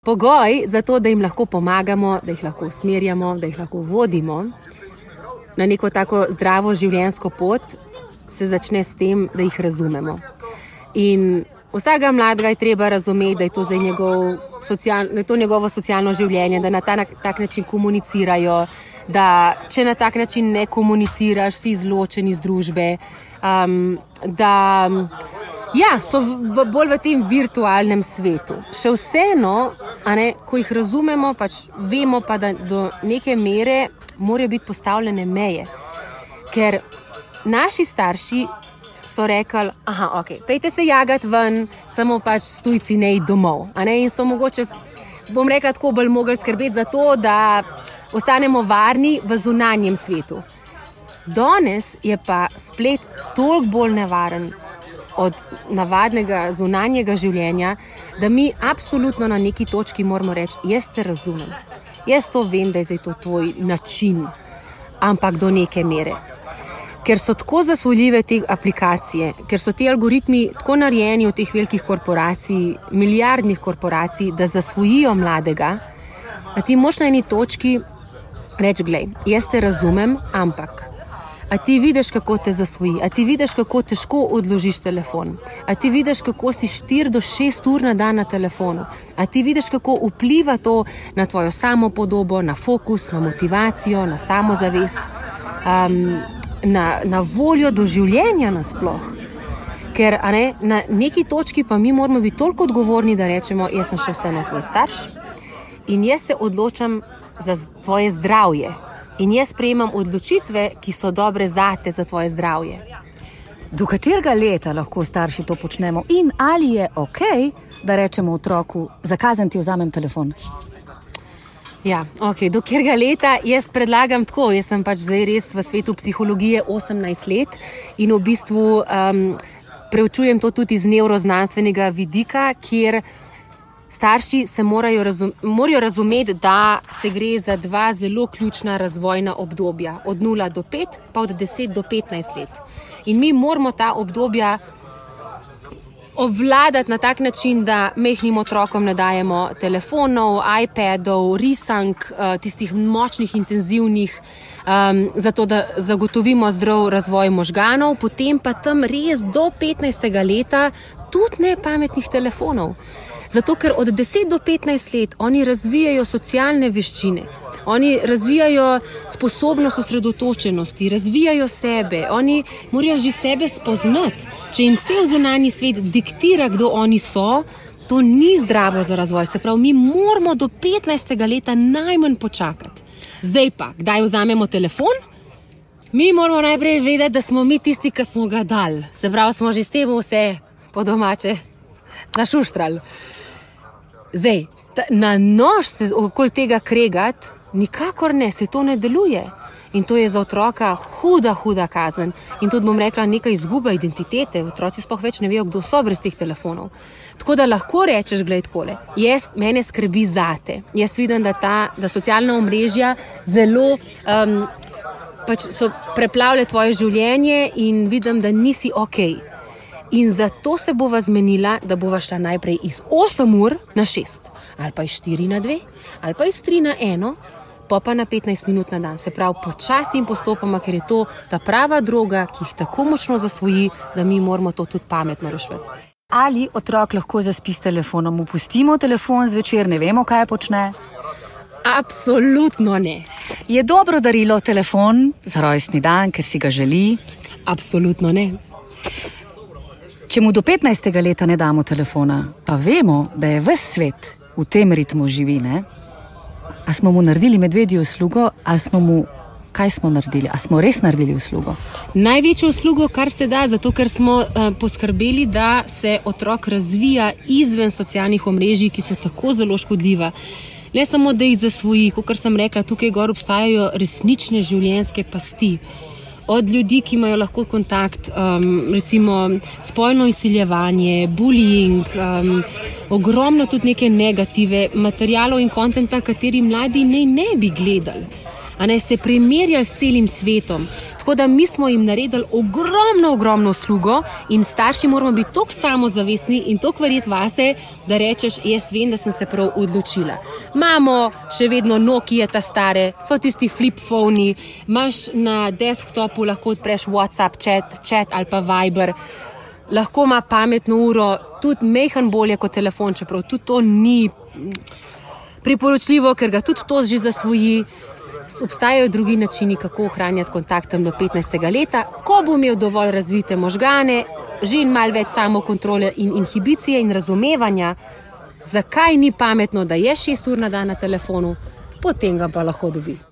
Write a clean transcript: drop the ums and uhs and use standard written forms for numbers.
Pogoj za to, da jim lahko pomagamo, da jih lahko usmerjamo, da jih lahko vodimo na neko tako zdravo življenjsko pot, se začne s tem, da jih razumemo. In vsakega mladega je treba razumeti, da je to, da je to njegovo socialno življenje, da na tak način komunicirajo, da če na tak način ne komuniciraš, si izločen iz družbe, da so bolj v tem virtualnem svetu. Še vseeno, ko jih razumemo, vemo pa, da do neke mere morajo biti postavljene meje. Ker naši starši so rekli, pejte se jagati ven, samo s tujci ne iti domov. In so mogoče, bom rekla tako, bolj mogli skrbeti za to, da ostanemo varni v zunanjem svetu. Danes je pa splet toliko bolj nevaren od navadnega zunanjega življenja, da mi absolutno na neki točki moramo reči, jaz te razumem. Jaz to vem, da je zdaj to tvoj način, ampak do neke mere. Ker so tako zasvojljive te aplikacije, ker so ti algoritmi tako narejeni od teh velikih korporacij, milijardnih korporacij, da zasvojijo mladega, da ti moš na eni točki reči, glej, jaz te razumem, ampak a ti vidiš, kako te zasvoji, a ti vidiš, kako težko odložiš telefon, a ti vidiš, kako si 4 do 6 ur na dan na telefonu, a ti vidiš, kako vpliva to na tvojo samopodobo, na fokus, na motivacijo, na samozavest, na voljo do življenja nasploh. Ker na neki točki pa mi moramo biti toliko odgovorni, da rečemo, jaz sem še vseeno tvoj starš in jaz se odločam za tvoje zdravje. In jaz sprejemam odločitve, ki so dobre zate za tvoje zdravje. Do katerega leta lahko starši to počnemo in ali je okej, da rečemo otroku, zakaj ti vzamem telefon? Do katerega leta jaz predlagam tako, jaz sem zdaj res v svetu psihologije 18 let in v bistvu preučujem to tudi iz nevroznanstvenega vidika, kjer starši se morajo razumeti, da se gre za 2 zelo ključna razvojna obdobja, od 0 do 5, pa od 10 do 15 let. In mi moramo ta obdobja obvladati na tak način, da majhnim otrokom ne dajemo telefonov, iPadov, risank, tistih močnih, intenzivnih, zato da zagotovimo zdrav razvoj možganov, potem pa tam res do 15. leta tudi ne pametnih telefonov. Zato, ker od 10 do 15 let oni razvijajo socialne veščine, oni razvijajo sposobnost osredotočenosti, razvijajo sebe, oni morajo že sebe spoznati. Če jim cel zunanji svet diktira, kdo oni so, to ni zdravo za razvoj. Se pravi, mi moramo do 15. leta najmanj počakati. Zdaj pa, kdaj vzamemo telefon? Mi moramo najprej vedeti, da smo mi tisti, ki smo ga dali. Se pravi, smo že s tem vse po domače našuštrali. Zdaj, na nož se okoli tega kregati, nikakor ne, se to ne deluje. In to je za otroka huda kazen. In tudi bom rekla, neka izguba identitete. Otroci sploh več ne vejo, kdo so brez teh telefonov. Tako da lahko rečeš, glej takole, mene skrbi zate. Jaz vidim, da socialna omrežja zelo so preplavile tvoje življenje in vidim, da nisi okej. In zato se bova zmenila, da bova šla najprej iz 8 ur na 6, ali pa iz 4 na 2, ali pa iz 3 na 1, pa na 15 minut na dan. Se pravi, počasi in postopoma, ker je to ta prava droga, ki jih tako močno zasvoji, da mi moramo to tudi pametno rešiti. Ali otrok lahko zaspi s telefonom? Mu pustimo telefon zvečer, ne vemo, kaj počne? Absolutno ne. Je dobro darilo telefon za rojstni dan, ker si ga želi? Absolutno ne. Če mu do 15. leta ne damo telefona, pa vemo, da je ves svet v tem ritmu živi, ne? A smo mu naredili medvedjo uslugo, kaj smo naredili? A smo res naredili uslugo? Največjo uslugo, kar se da, zato ker smo poskrbeli, da se otrok razvija izven socialnih omrežij, ki so tako zelo škodljiva. Ne samo, da jih zasvoji, kot sem rekla, tukaj gor obstajajo resnične življenjske pasti. Od ljudi, ki imajo lahko kontakt, recimo spolno izsiljevanje, bullying, ogromno tudi neke negative materialov in kontenta, kateri mladi ne bi gledali. se primerjali s celim svetom. Tako da mi smo jim naredili ogromno uslugo in starši moramo biti toliko samozavestni in toliko verjeti vase, da rečeš, jaz vem, da sem se prav odločila. Imamo še vedno Nokia ta stare, so tisti flip phone, imaš na desktopu, lahko odpreš WhatsApp chat ali pa Viber, lahko ima pametno uro, tudi mehen bolje kot telefon, čeprav tudi to ni priporočljivo, ker ga tudi to že zasvoji. Obstajajo drugi načini, kako ohranjati kontaktem do 15. leta, ko bo imel dovolj razvite možgane, že malo več samokontrole in inhibicije in razumevanja, zakaj ni pametno, da je 6 ur na dan na telefonu, potem ga pa lahko dobi.